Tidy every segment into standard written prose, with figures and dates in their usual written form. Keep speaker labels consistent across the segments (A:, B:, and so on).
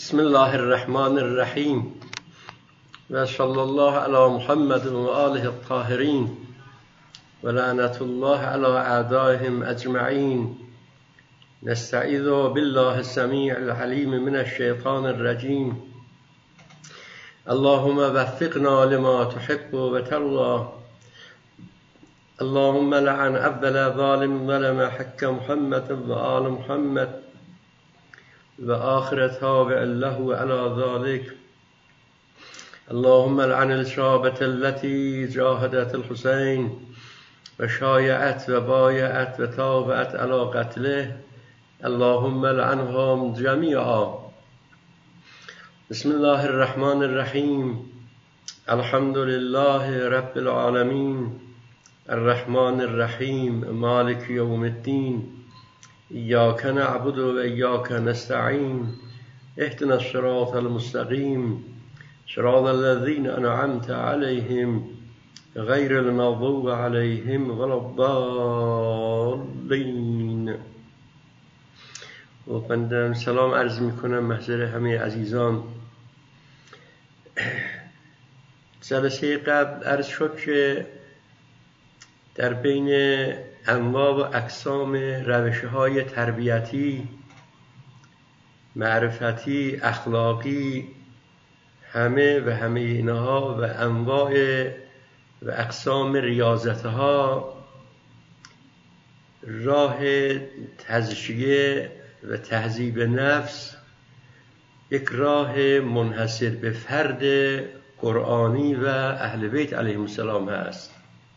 A: بسم الله الرحمن الرحیم و صلی الله علی محمد و آله الطاهرین و لعنت الله علی اعدائهم اجمعین. نستعیذ بالله السمیع العلیم من الشیطان الرجیم. اللهم وفقنا لما تحب و ترضى. اللهم لعن اول ظالم ظلم حق محمد و آل محمد و آخر تابع له على ذلك. اللهم لعن الشابة التي جاهدت الحسين و شایعت و بایعت و تابعت على قتله. اللهم لعنهم جميعا. بسم الله الرحمن الرحیم. الحمد لله رب العالمین الرحمن الرحیم مالک یوم الدین. إياك نعبد وإياك نستعين اهدنا الصراط المستقيم صراط الذين أنعمت عليهم غير المغضوب عليهم ولا الضالين. و من سلام عرض میکنم محضر همه عزیزان. جلسه قبل عرض شد که در بین انواع و اقسام روش‌های تربیتی، معرفتی، اخلاقی، همه اینها و انواع و اقسام ریاضتها، راه تزکیه و تهذیب نفس یک راه منحصر به فرد قرآنی و اهل بیت علیهم السلام هست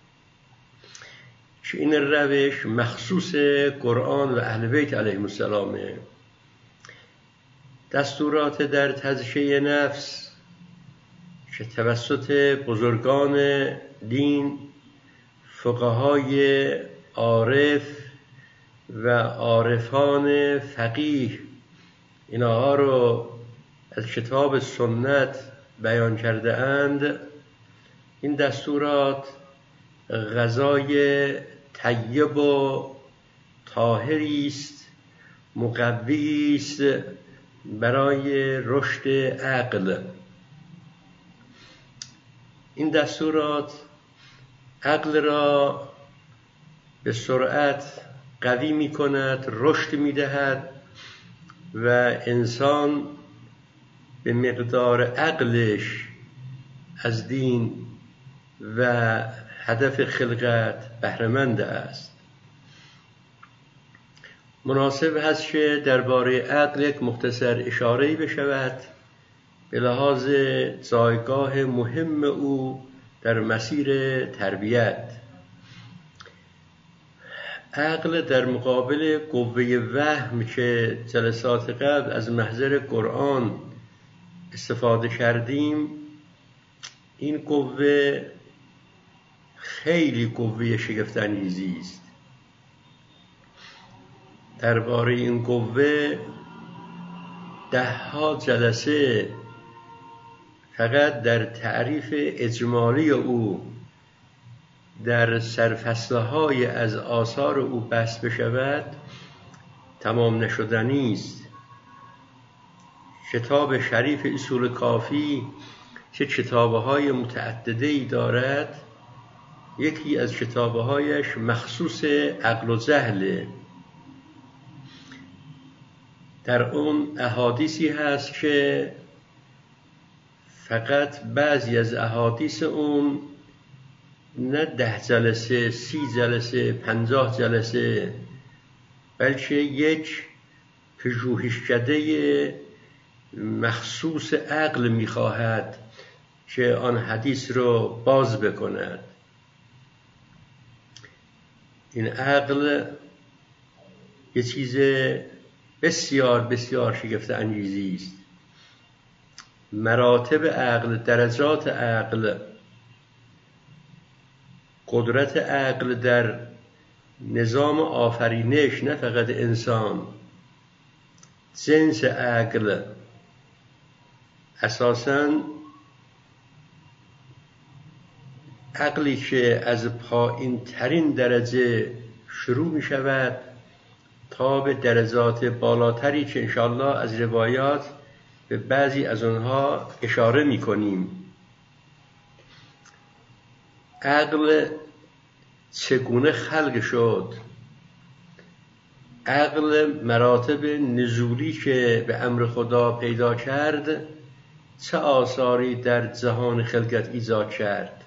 A: که این روش مخصوص قرآن و اهل بیت علیهم السلامه. دستورات در تزکیه نفس که توسط بزرگان دین، فقهای عارف و عارفان فقیه اینها رو از کتاب سنت بیان کرده اند، این دستورات غذای طیب و طاهری است، مقوی است برای رشد عقل. این دستورات عقل را به سرعت قوی می کند، رشد می دهد و انسان به مقدار عقلش از دین و هدف خلقت بهره‌مند است. مناسب هست که درباره عقل یک مختصر اشاره‌ای بشود به لحاظ جایگاه مهم او در مسیر تربیت. عقل در مقابل قوه وهم که جلسات قبل از محضر قرآن استفاده کردیم، این قوه خیلی قوه شگفت‌انگیزی است. درباره این قوه 10 جلسه فقط در تعریف اجمالی او در سرفصل‌های از آثار او بحث بشود تمام نشدنی است. کتاب شریف اصول کافی که کتاب‌های متعدده‌ای دارد، یکی از کتابهایش مخصوص عقل و جهل. در اون احادیثی هست که فقط بعضی از احادیث اون نه 10 جلسه، 30 جلسه، 50 جلسه، بلکه یک پژوهشکده مخصوص عقل می‌خواهد که آن حدیث رو باز بکند. این عقل یه چیز بسیار بسیار شگفت انگیزی است. مراتب عقل، درجات عقل، قدرت عقل در نظام آفرینش، نه فقط انسان، جنس عقل اساساً عقلی که از پایین ترین درجه شروع می شود تا به درجات بالاتری که انشاءالله از روایات به بعضی از اونها اشاره میکنیم. عقل چگونه خلق شد؟ عقل مراتب نزولی که به امر خدا پیدا کرد چه آثاری در جهان خلقت ایجاد کرد؟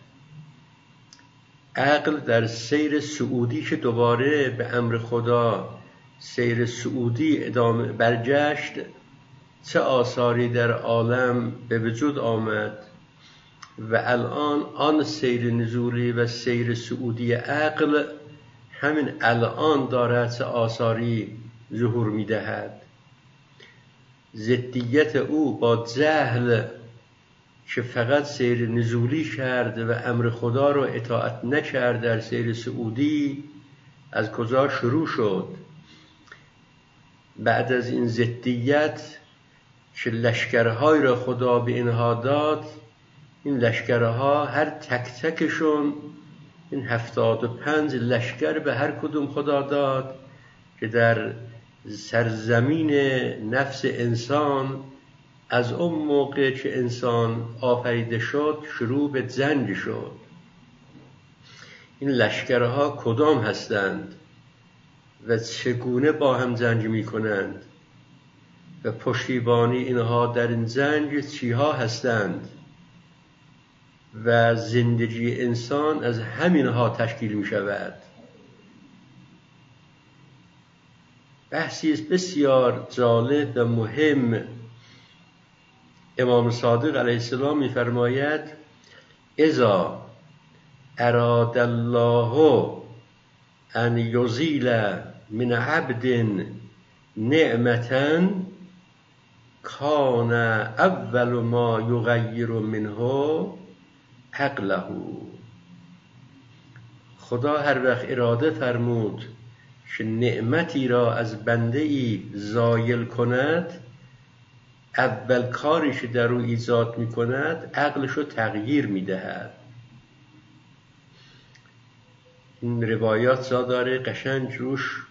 A: عقل در سیر صعودی که دوباره به امر خدا سیر صعودی ادامه برگشت چه آثاری در عالم به وجود آمد؟ و الان آن سیر نزولی و سیر صعودی عقل همین الان دارد چه آثاری ظهور می‌دهد. ضدیت او با جهل که فقط سیر نزولی کرد و امر خدا رو اطاعت نکرد در سیر صعودی از کجا شروع شد؟ بعد از این ضدیت که لشکرهای را خدا به اینها داد، این لشکرها هر تک تکشون، این 75 لشکر به هر کدوم خدا داد که در سرزمین نفس انسان از اون موقع که انسان آفریده شد شروع به جنگ شد. این لشکرها کدام هستند و چگونه با هم جنگ می کنند و پشتیبانی اینها در این جنگ چیها هستند و زندگی انسان از همینها تشکیل می شود. بحثی بسیار جالب و مهم. امام صادق علیه السلام می فرماید اذا اراد الله ان یزیل من عبد نعمتا کان اول ما یغیر منه عقله. خدا هر وقت اراده فرمود که نعمتی را از بنده ای زایل کند، اول کاری که در او ایجاد می کند عقلش رو تغییر می دهد. این روایات جا داره قشنگ روش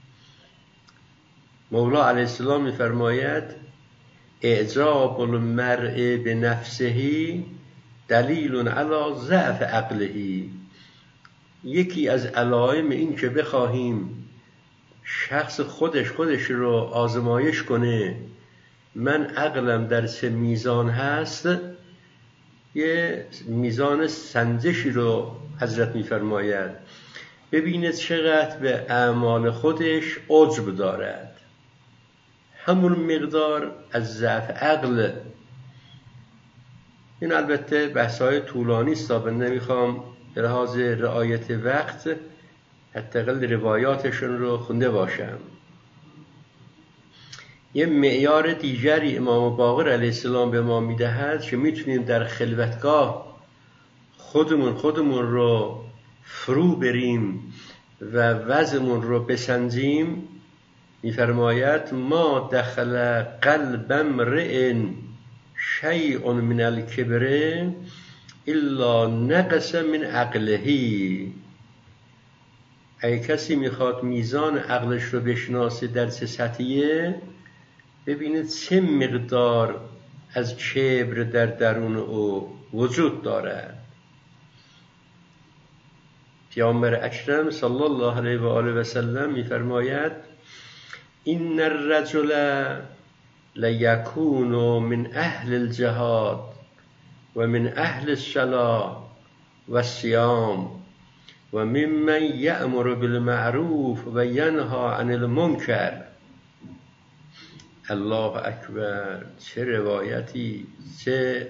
A: مولا علیه السلام می فرماید اعجاب المرء به نفسه دلیل علی ضعف عقله. یکی از علائم این که بخواهیم شخص خودش رو آزمایش کنه من عقلم در چه میزان هست، یه میزان سنجشی رو حضرت میفرماید ببینید چقدر به اعمال خودش عجب دارد. همون مقدار از ضعف عقل. این البته بحث‌های طولانی است و نمیخوام به لحاظ رعایت وقت حداقل روایاتشون رو خونده باشم. یه معیار دیگری امام باقر علیه السلام به ما میدهد که میتونیم در خلوتگاه خودمون رو فرو بریم و وضعمون رو بسنجیم. میفرماید ما دخل قلب امرئ شیء من الکبر الا نقص من عقله. اگه کسی میخواد میزان عقلش رو بشناسه در چه سطحیه، ببینید چه مقدار از کبر در درون او وجود دارد. پیامبر اکرم صلی الله علیه و آله و سلم میفرماید این الرجل لیکون من اهل الجهاد و من اهل الصلاة و الصیام و ممن یأمر بالمعروف و ینهی عن المنکر. الله اکبر، چه روایتی، چه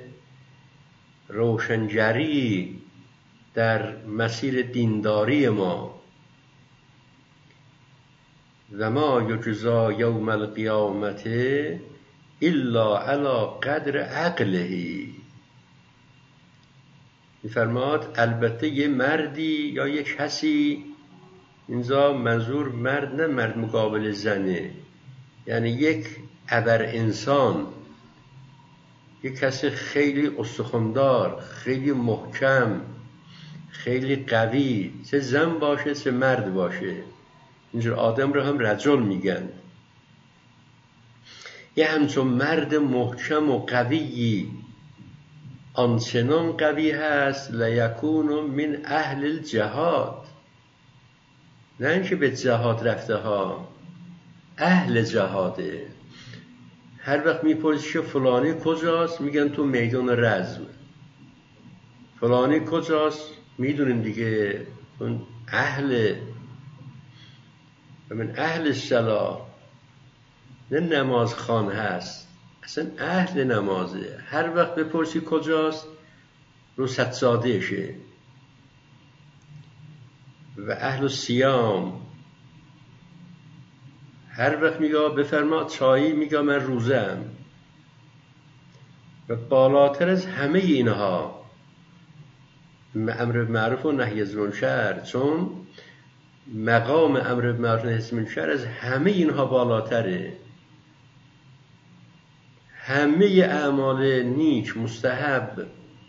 A: روشنگری در مسیر دینداری ما. و ما یجزا یوم القیامت الا علی قدر عقله. میفرماد البته یه مردی یا یه کسی، اینجا منظور مرد نه مرد مقابل زنه، یعنی یک ابر انسان، یک کسی خیلی استخوندار، خیلی محکم، خیلی قوی، چه زن باشه چه مرد باشه، اینجور آدم رو هم رجل میگن. یه همچون مرد محکم و قویی، آنچنان قوی هست لیکون من اهل الجهاد، نه اینکه به جهاد رفته ها، اهل جهاده. هر وقت میپرسی که فلانی کجاست، میگن تو میدان رزم. فلانی کجاست، میدونیم دیگه اون اهل، من اهل الصلاة، نه نماز خان هست، اصلا اهل نمازه. هر وقت بپرسی کجاست، رو سجادهشه. و اهل الصیام، هر وقت میگه بفرما چایی، میگه من روزم. و بالاتر از همه اینها امر معروف و نهی از منکر، چون مقام امر معروف و نهی از منکر از همه اینها بالاتره. همه اعمال نیک مستحب،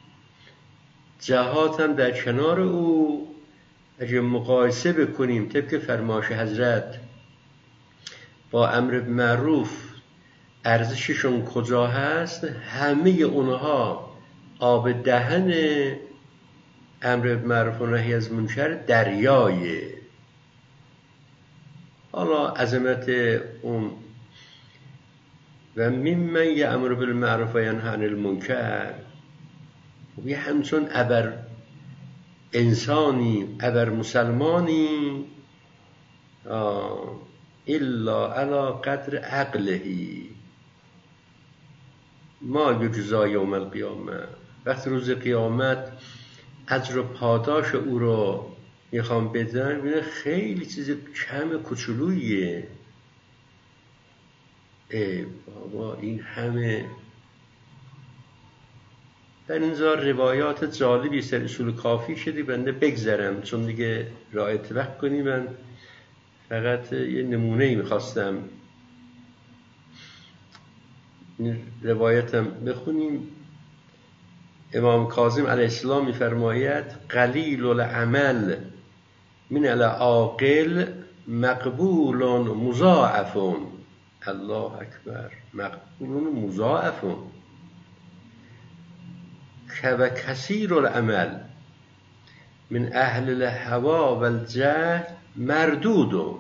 A: جهات هم در کنار او. اگه مقایسه بکنیم طبق فرمایش حضرت با امر معروف ارزششون کجا هست، همه اونها آب دهن امر معروف و نهی از منکر دریایه. حالا عظمت اون و ممن یأمر بالمعروف و ینهی عن المنکر، یه همچون ابر انسانی، ابر مسلمانی، الا علی قدر عقلهی ما یجزا یوم القیامه. وقتی روز قیامت اجر و پاداش او رو میخوام بدن، ببینه خیلی چیز کم کوچولوییه. ای بابا این همه. در اینجا روایات جالبی سر اصول کافی شدی، بنده بگذرم چون دیگه رعایت وقت کنی. من فقط یه نمونه‌ای میخواستم این روایتم بخونیم. امام کاظم علیه السلام میفرماید قلیل العمل من العاقل مقبول مضاعف. الله اکبر، مقبول مضاعف. و کثیر العمل من اهل الهوا و الجهل مردود.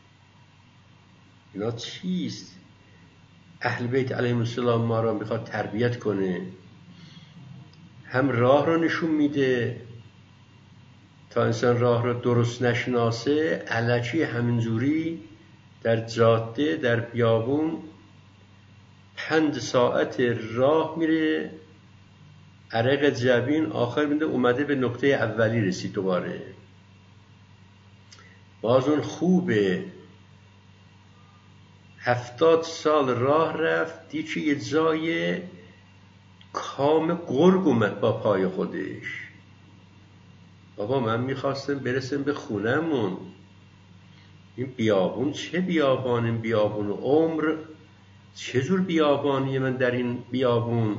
A: اینا چیست؟ اهل بیت علیهم السلام ما را میخواد تربیت کنه، هم راه رو نشون میده تا انسان راه رو درست نشناسه، الکی همینجوری در جاده در بیابون 5 ساعت راه میره، عرق جبین، آخر میده اومده به نقطه اولی رسید. دوباره باز اون خوبه 70 سال راه رفت، دیگه یه جای کام گرگ اومد با پای خودش. بابا من میخواستم برسم به خونمون، این بیابون چه بیابان؟ این بیابون عمر چه جور بیابانیه؟ من در این بیابون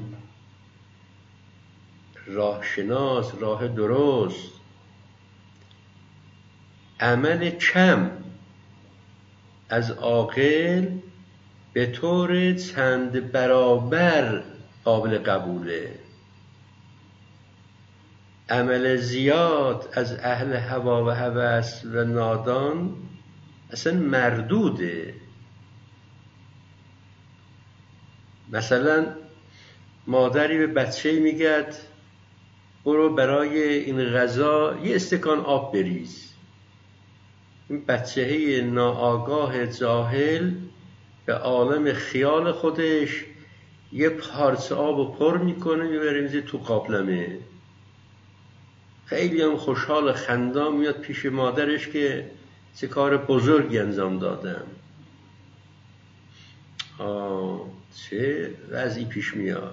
A: راه شناس، راه درست، عمل کم از عاقل به طور چند برابر قابل قبوله، عمل زیاد از اهل هوا و هوس و نادان اصلا مردوده. مثلا مادری به بچه میگد برو برای این غذا یه استکان آب بریز. این بچه ناآگاه جاهل به عالم خیال خودش یه پارچه آب پر میکنه، میبره میزه تو قابلمه. خیلی هم خوشحال خندان میاد پیش مادرش که چه کار بزرگی انجام دادم. چه وضعی پیش میاد؟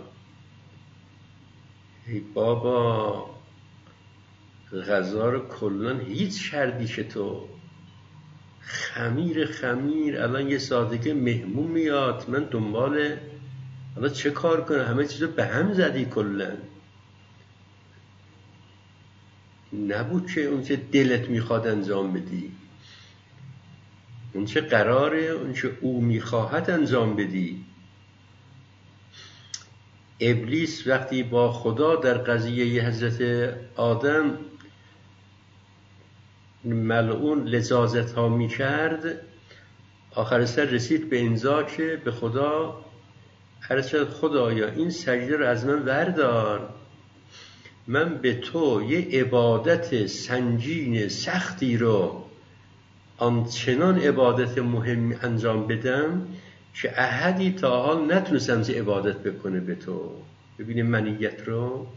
A: ای بابا غذا رو کلن هیچ کردی که تو خمیر الان یه ساعته مهمون میاد، من دنبال حالا چه کار کنه؟ همه چیزو به هم زدی کلن. نبود که اون چه دلت میخواد انجام بدی، اون چه قراره، اون چه او میخواهد انجام بدی. ابلیس وقتی با خدا در قضیه حضرت آدم ملعون لذاذت ها می کرد، آخر سر رسید به اینجا که به خدا عرض کرد خدایا این سجده رو از من بردار، من به تو یه عبادت سنگین سختی رو آنچنان عبادت مهمی انجام بدم که احدی تا حال نتونستم زی عبادت بکنه به تو. ببینیم منیت رو.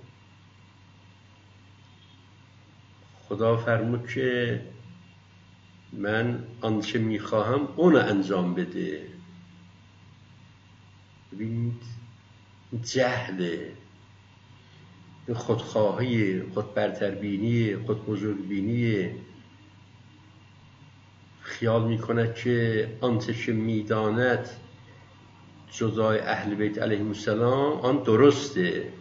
A: خدا فرمود که من آنچه میخواهم اون انجام بده. ببینید جهله، این خودخواهی، خود برتربینی، خود بزرگبینی، خیال میکند که آنچه که میداند جزای اهل بیت علیهم السلام آن درسته.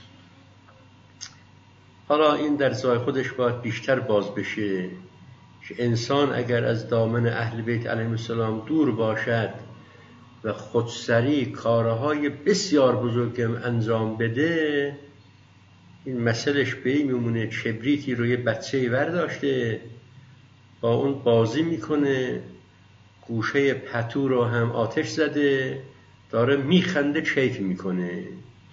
A: حالا این در ذای خودش باید بیشتر باز بشه که انسان اگر از دامن اهل بیت علیهم السلام دور باشد و خودسری کارهای بسیار بزرگم انجام بده، این مسئلهش به این میمونه کبریتی روی بچه‌ای برداشته با اون بازی میکنه، گوشه پتو رو هم آتش زده، داره میخنده کیف میکنه،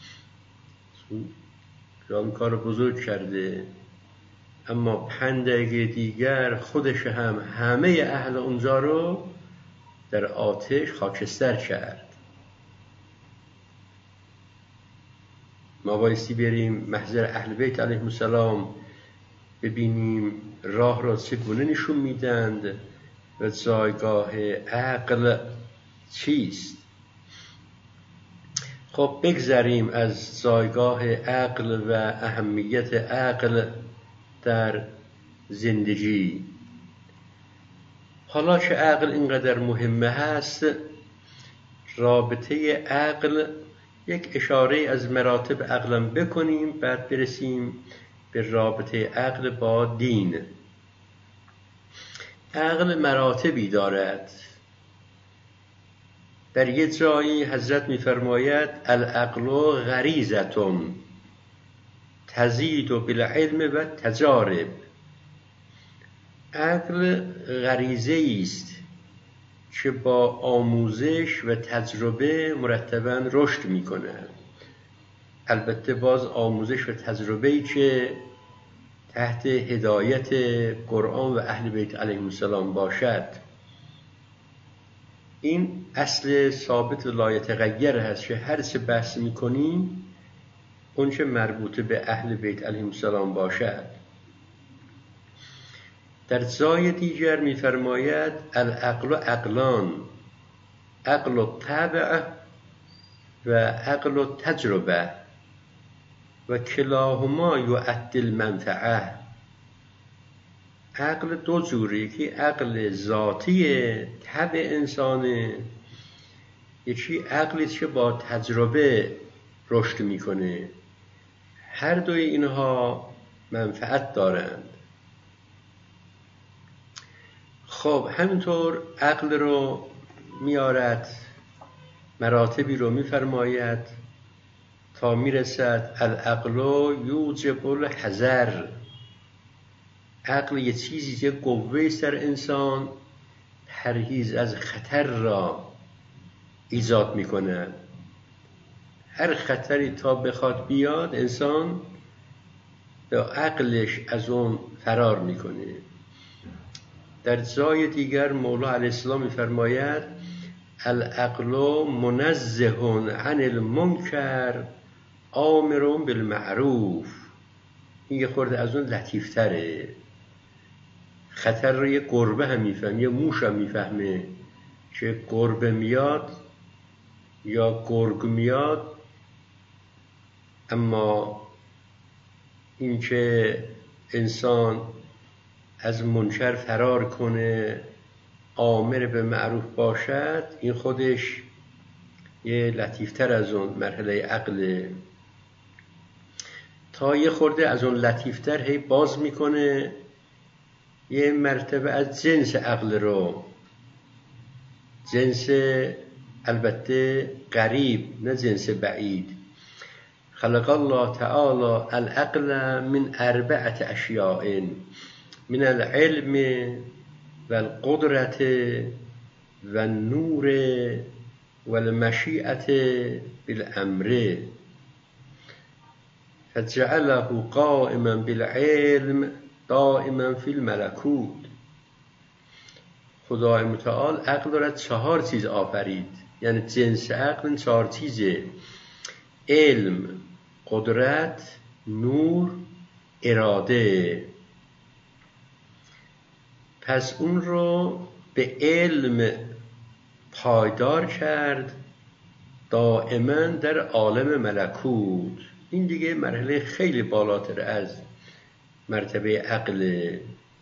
A: این کار بزرگ کرده. اما 5 دقیقه دیگر خودش هم همه اهل اونجا رو در آتش خاکستر کرد. ما بایستی بریم محضر اهل بیت علیهم السلام ببینیم راه را چگونه نشون میدند و جایگاه عقل چیست. خب بگذریم از جایگاه عقل و اهمیت عقل در زندگی. حالا که عقل اینقدر مهمه هست، رابطه عقل یک اشاره از مراتب عقلم بکنیم، بعد برسیم به رابطه عقل با دین. عقل مراتبی دارد. در یه جایی حضرت می‌فرماید العقل غریزتون تزید بالعلم و تجارب. عقل غریزه است که با آموزش و تجربه مرتباً رشد می‌کند. البته باز آموزش و تجربه‌ای که تحت هدایت قرآن و اهل بیت علیهم السلام باشد. این اصل ثابت لا یتغیر هست که هر چه بحث می‌کنیم اون چه مربوط به اهل بیت علیهم السلام باشد. در جای دیگر می‌فرماید العقل عقلان، عقل الطبع و عقل التجربه و کلاهما یؤدی المنفعه. عقل 2 جوره، یکی عقل ذاتی طبع انسانه، یکی عقلی که با تجربه رشد میکنه. هر دوی اینها منفعت دارند. خب همینطور عقل رو میارد، مراتبی رو میفرماید تا میرسد العقل یوجب الحذر. عقل یه چیزی، یه قوه است در انسان، پرهیز از خطر را ایجاد میکنه. هر خطری تا بخواد بیاد انسان به عقلش از اون فرار میکنه. در جای دیگر مولا علیه السلام میفرماید العقل منزه عن المنکر آمر بالمعروف. این یه خورده از اون لطیفتره. خطر رو یه گربه هم میفهمه، یه موش هم میفهمه که گربه میاد یا گرگ میاد، اما این که انسان از منکر فرار کنه، آمر به معروف باشد، این خودش یه لطیفتر از اون مرحله عقله. تا یه خورده از اون لطیفتر هی باز میکنه، یه مرتبه از جنس عقل رو، جنس البته قریب نه جنس بعید، خلق الله تعالی العقل من 4 اشیاء من العلم و القدرت و النور و المشیئت بالامر فجعله قائما بالعلم دائما فی الملکوت. خدای متعال عقل را 4 چیز آفرید، یعنی جنس عقل 4 چیزه: علم، قدرت، نور، اراده. پس اون رو به علم پایدار کرد دائما در عالم ملکوت. این دیگه مرحله خیلی بالاتر از مرتبه عقل.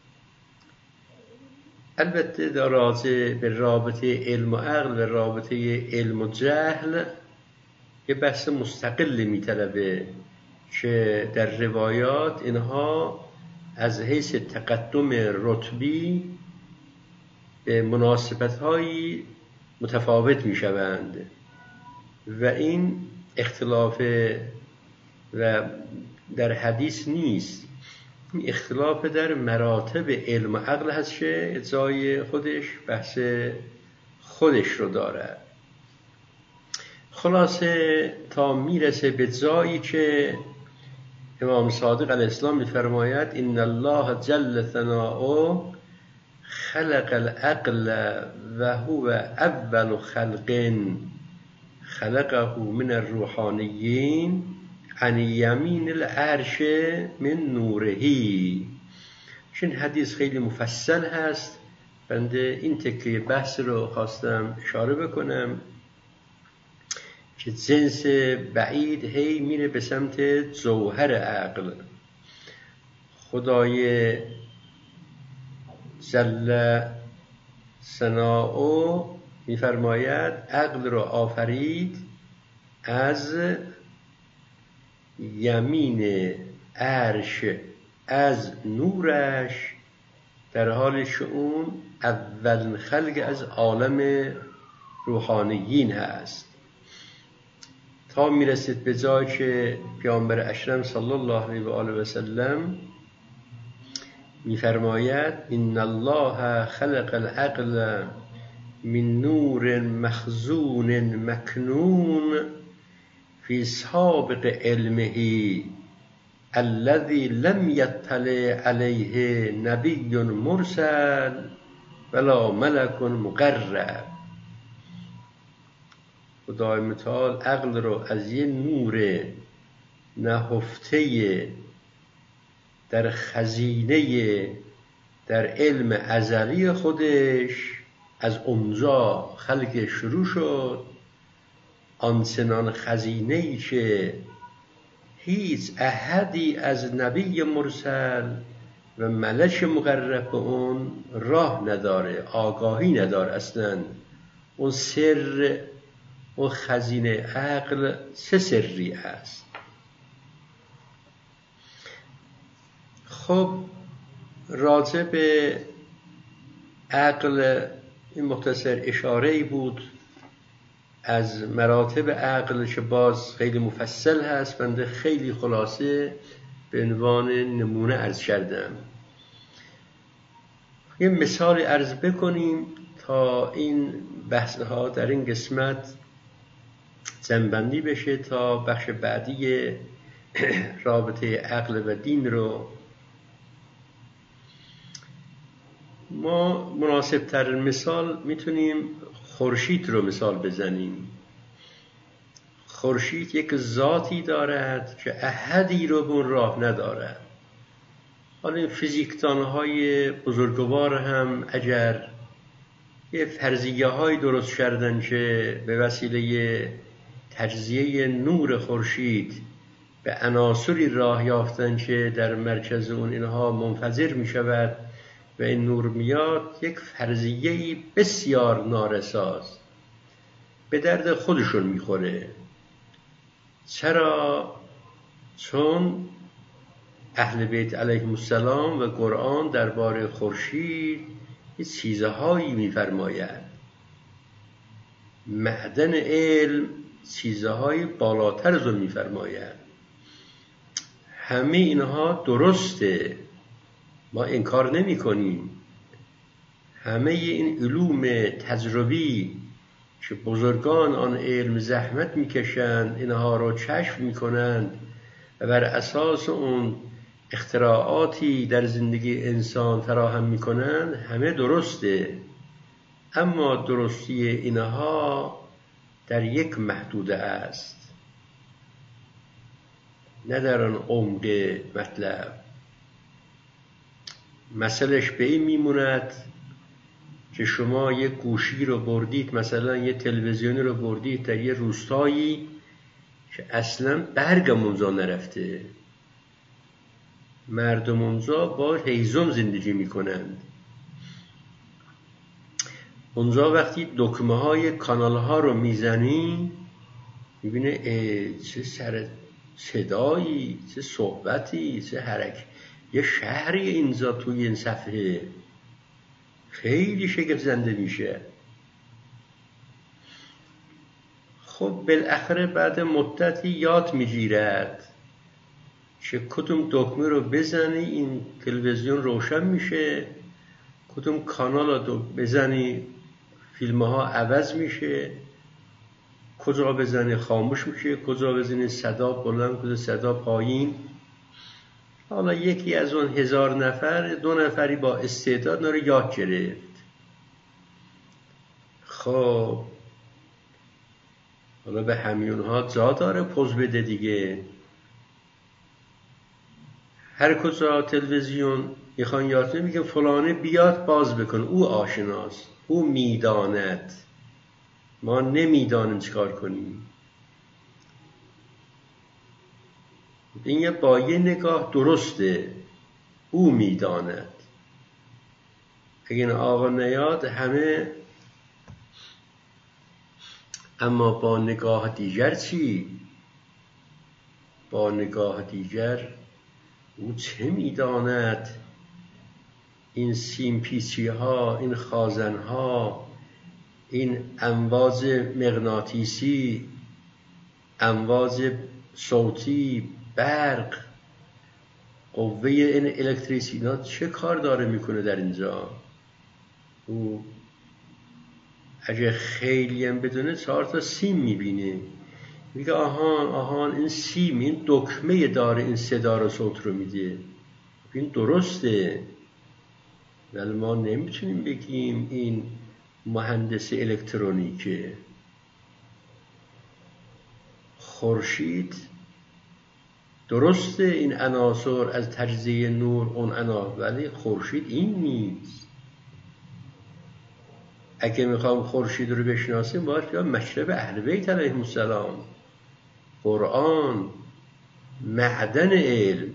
A: البته در به رابطه علم و عقل و رابطه علم و جهل یه بحث مستقل میطلبه که در روایات اینها از حیث تقدم رتبی به مناسبت‌هایی متفاوت میشوند و این اختلاف و در حدیث نیست، این اختلاف در مراتب علم و عقل هست که جای خودش بحث خودش رو داره. خلاصه تا میرسه به جایی که امام صادق علیه السلام میفرماید ان الله جل ثناؤه خلق العقل و هو اول خلق خلقه من الروحانیین عن یمین العرش من نورهی. چون حدیث خیلی مفصل هست، بنده این تکه بحث رو خواستم اشاره بکنم که جنس بعید هی میره به سمت جوهر عقل. خدای جل ثناؤه میفرماید عقل رو آفرید از یمین عرش، از نورش، در حال شؤون اول خلق از عالم روحانیین هست، تا میرسید به جایی که پیامبر اکرم صلی الله علیه و آله و سلم میفرماید ان الله خلق العقل من نور مخزون مکنون فی سابق علمه الذي لم يطلع علیه نبی مرسل ولا ملک مقرب. خدای متعال عقل رو از یه نور نهفته در خزینه در علم ازلی خودش، از اونجا خلق شروع شد، آنچنان خزینه‌ای که هیچ احدی از نبی مرسل و ملک مقرب به اون راه نداره، آگاهی نداره اصلا. اون سر، اون خزینه عقل چه سری است؟ خب راجع به عقل این مختصر اشاره‌ای بود از مراتب عقل که باز خیلی مفصل هست، بنده خیلی خلاصه به عنوان نمونه عرض کردم. یه مثال عرض بکنیم تا این بحث‌ها در این قسمت جمع‌بندی بشه، تا بخش بعدی رابطه عقل و دین رو ما مناسب تر مثال میتونیم خورشید رو مثال بزنیم. خورشید یک ذاتی دارد که احدی رو به اون راه ندارد. حالا فیزیکدان‌های بزرگوار هم اگر یه فرضیه های درست کردن که به وسیله تجزیه نور خورشید به عناصری راه یافتن که در مرکز اون اینها منفجر می شود و این نور میاد، یک فرضیه بسیار نارساست، به درد خودشون میخوره. چرا؟ چون اهل بیت علیهم السلام و قرآن درباره خورشید یه چیزهایی میفرماید، معدن علم چیزهای بالاتر از اون میفرماید. همه اینها درسته، ما انکار نمی کنیم. همه این علوم تجربی که بزرگان آن علم زحمت میکشند اینها رو کشف میکنند و بر اساس اون اختراعاتی در زندگی انسان فراهم میکنند، همه درسته. اما درستی اینها در یک محدوده است، نه در آن عمق مطلب. مثلش به این میموند که شما یک گوشی رو بردید، مثلا یک تلویزیونی رو بردید در یه روستایی که اصلا برگم اونجا نرفته، مردم اونجا با هیزم زندگی میکنند. اونجا وقتی دکمه های کانال ها رو میزنی میبینه چه سر صدایی، چه صحبتی، چه حرکت، یه شهری اینجا توی این صفحه. خیلی شگفت زنده میشه. خب بالاخره بعد مدتی یاد میگیرد که کدوم دکمه رو بزنی این تلویزیون روشن میشه، کدوم کانال رو بزنی فیلم ها عوض میشه، کجا بزنی خاموش میشه، کجا بزنی صدا بلند، کجا صدا پایین. حالا یکی از اون 1000 نفر 2 نفری با استعداد رو یاد گرفت. خب حالا به همینها جا داره پوز بده دیگه. هر کجا تلویزیون میخوان یاد میگن فلانه بیاد باز بکن، او آشناست، او میداند، ما نمیدانیم چیکار کنیم. این با یه نگاه درسته، او میداند. اگه این آقا نیاد همه. اما با نگاه دیگر چی؟ با نگاه دیگر او چه میداند؟ این سیم پیچی ها، این خازن ها، این امواج مغناطیسی، امواج صوتی، برق، قوه این الکتریسیته چه کار داره میکنه در اینجا؟ او اگه خیلی هم بدونه 4 تا سیم میبینه، میگه آهان این سیم، این دکمه داره این صدا رو صوت رو میده. این درسته، ولی ما نمیتونیم بگیم این مهندس الکترونیکه. خورشید درسته این عناصر از تجزیه نور اون ولی خورشید این نیست. اگه میخوام خورشید رو بشناسیم باید بیام مشرب اهل بیت علیهم السلام، قرآن، معدن علم.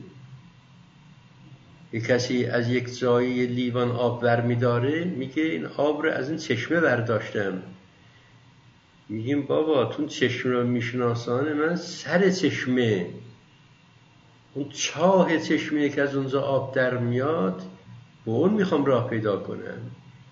A: یک کسی از یک جایی لیوان آب برمی داره، میگه این آب رو از این چشمه برداشتم. میگیم بابا تو چشمه رو میشناسانه، من سر چشمه، اون چاه چشمه که از اونجا آب در میاد، به اون میخوام راه پیدا کنم.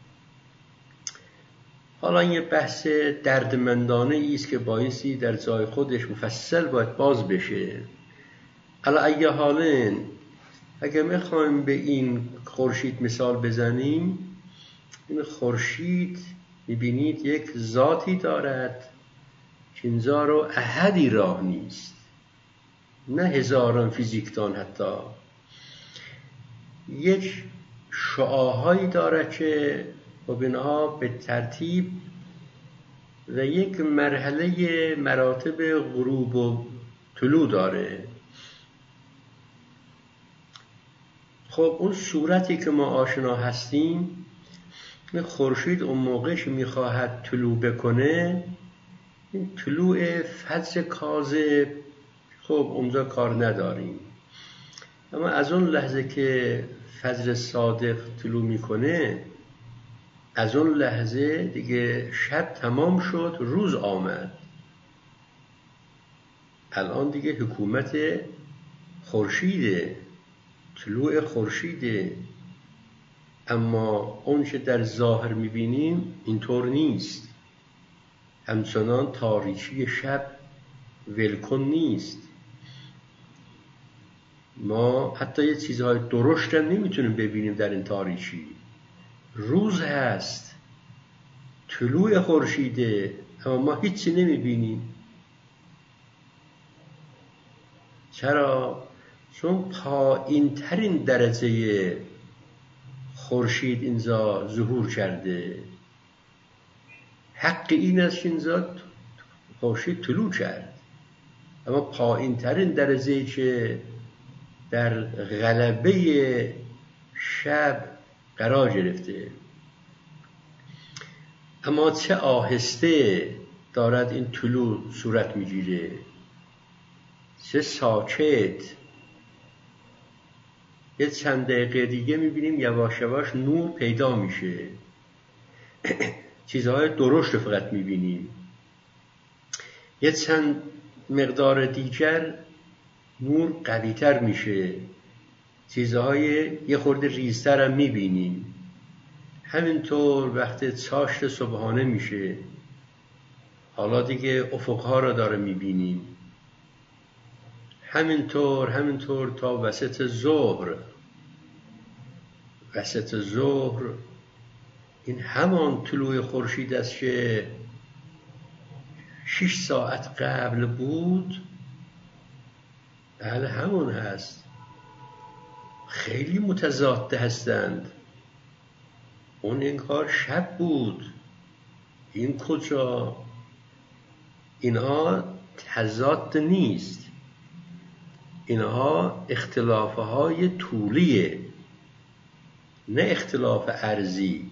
A: حالا این یه بحث دردمندانه ایست که بایستی در جای خودش مفصل باید باز بشه. علی ای حالن اگه میخوایم به این خورشید مثال بزنیم، این خورشید میبینید یک ذاتی دارد که اینجا رو احدی راه نیست، نه هزاران فیزیکدان، حتی یک شعاعهایی دارد که اینها به ترتیب و یک مرحله مراتب غروب و طلوع داره. خب اون صورتی که ما آشنا هستیم، خورشید اون موقعش میخواهد طلوع بکنه، این طلوع فجر کاذب، خب اونجا کار نداریم. اما از اون لحظه که فجر صادق طلوع میکنه، از اون لحظه دیگه شب تمام شد، روز آمد. الان دیگه حکومت خورشیده، طلوع خورشیده. اما اون که در ظاهر میبینیم اینطور نیست. همچنان تاریکی شب ولکن نیست. ما حتی یه چیزهای درشت هم نمیتونیم ببینیم در این تاریکی. روز هست، طلوع خورشیده، اما ما هیچی نمیبینیم. چرا؟ چون پایین ترین درجه خورشید اینجا ظهور کرده. حق این است اینجا خورشید طلوع کرد، اما پایین ترین درجه که در غلبه شب قرار گرفته. اما چه آهسته دارد این طلوع صورت میگیره، چه ساکت. یه چند دقیقه دیگه میبینیم یواش یواش نور پیدا میشه، چیزهای درشت فقط میبینیم. یه چند مقدار دیگر نور قوی‌تر میشه، چیزهای یه خورده ریزتر هم میبینیم. همینطور وقتی چاشت صبحانه میشه، حالا دیگه افقها را داره میبینیم. همینطور تا وسط ظهر. وسط ظهر این همان طلوع خورشید است که 6 ساعت قبل بود. بله همون هست. خیلی متضاد هستند. اون انگار شب بود، این کجا؟ اینها تضاد نیست، اینها اختلافهای طولیه، نه اختلاف ارضی.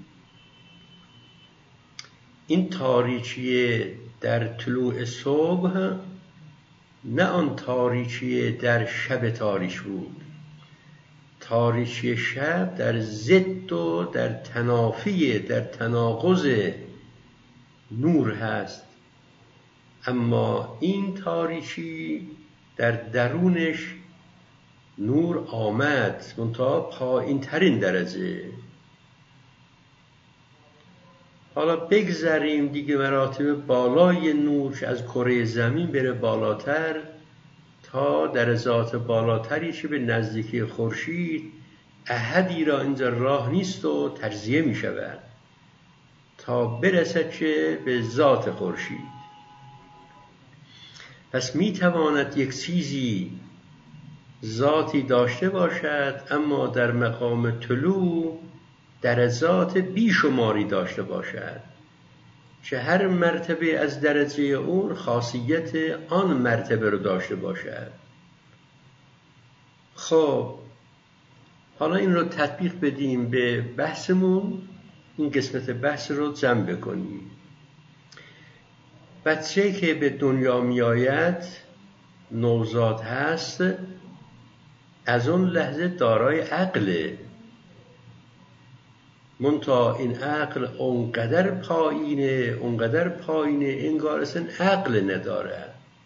A: این تاریکی در طلوع صبح نه آن تاریکی در شب تاریک بود. تاریکی شب در ضد و در تنافی، در تناقض نور هست، اما این تاریکی در درونش نور آمد، منتها پایین ترین درجه. حالا بگذریم دیگه مراتب بالای نور که از کره زمین بره بالاتر تا درجات بالاتری که به نزدیکی خورشید احدی را اینجا راه نیست و تجزیه می شود تا برسد که به ذات خورشید. پس می تواند یک چیزی ذاتی داشته باشد اما در مقام طلوع درجات بیشماری داشته باشد که هر مرتبه از درجه اون خاصیت آن مرتبه رو داشته باشد. خب حالا این رو تطبیق بدیم به بحثمون، این قسمت بحث رو جمع بکنیم. بچه‌ای که به دنیا می آید نوزاد هست، از اون لحظه دارای عقله، منتها این عقل اونقدر پایینه انگار اصلا عقل نداره.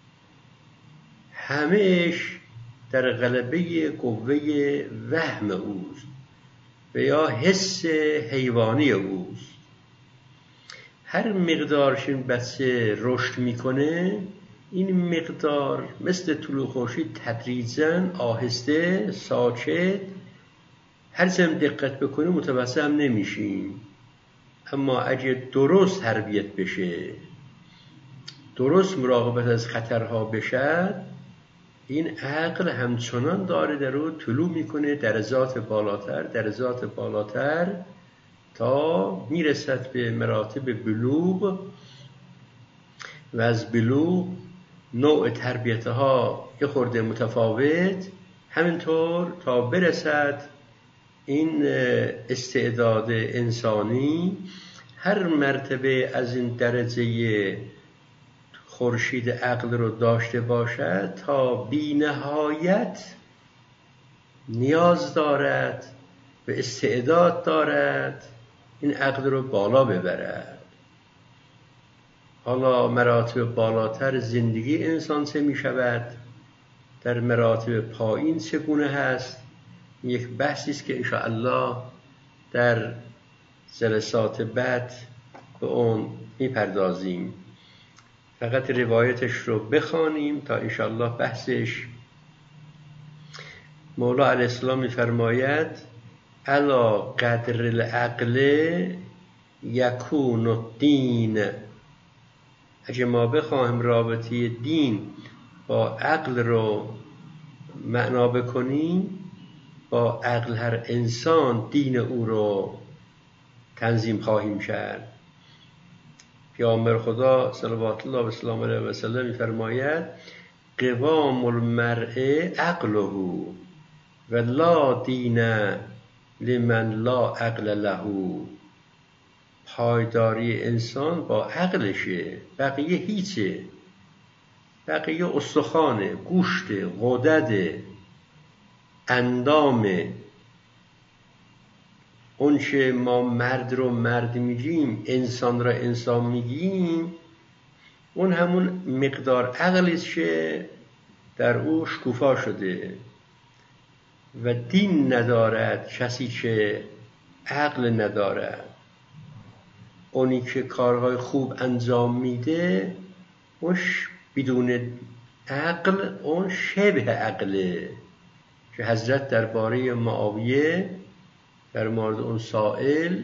A: همهش در غلبه قوه وهم اوست و یا حس حیوانی اوست. هر مقدارش این بچه رشد میکنه، این مقدار مثل طلوع خورشید تدریجاً آهسته ساکت، هر چند دقت بکنیم متوسط هم نمیشیم. اما اگه درست تربیت بشه، درست مراقبت از خطرها بشه، این عقل همچنان داره در رو طلوع میکنه درجات بالاتر تا میرسد به مراتب بلوغ و از بلوغ نوع تربیتها یه خورده متفاوت، همینطور تا برسد این استعداد انسانی هر مرتبه از این درجه خورشید عقل رو داشته باشد تا بی نهایت نیاز دارد و استعداد دارد این عقل رو بالا ببرد. حالا مراتب بالاتر زندگی انسان چه می شود؟ در مراتب پایین چگونه هست؟ یک بحثی است که انشاءالله در جلسات بعد به اون میپردازیم. فقط روایتش رو بخوانیم تا انشاءالله بحثش مولا علیه السلام میفرماید الا قدر العقل یکون الدین. اگه ما بخواهیم رابطه دین با عقل رو معنا بکنیم، با عقل هر انسان دین او رو تنظیم خواهیم کرد. پیامبر خدا صلوات الله و سلام علیه و سلم میفرماید قوام المرء عقله و لا دین لمن لا عقل له. پایداری انسان با عقلشه، بقیه هیچه. بقیه استخوانه، گوشت، غدد، اندامه. اون چه ما مرد رو مرد میگیم، انسان را انسان میگیم، اون همون مقدار عقلیست که در او شکوفا شده. و دین ندارد کسی که عقل ندارد. اونی که کارهای خوب انجام میده اون بدون عقل، اون شبه عقله. که حضرت درباره معاویه در مورد اون سائل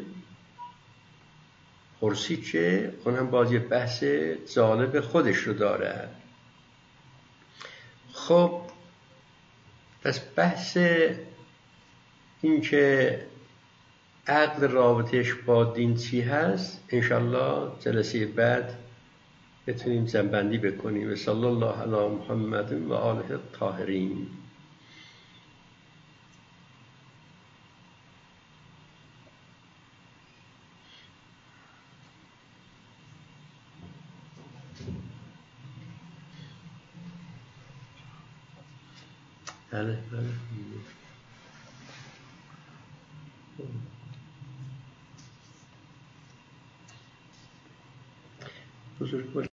A: پرسید که اونم باز یه بحث جالب خودش رو داره. خب پس بحث این که عقل رابطش با دین چی هست انشالله جلسه بعد بتونیم جنبندی بکنیم. صلی الله علی محمد و آله الطاهرین. بله بله بزرگ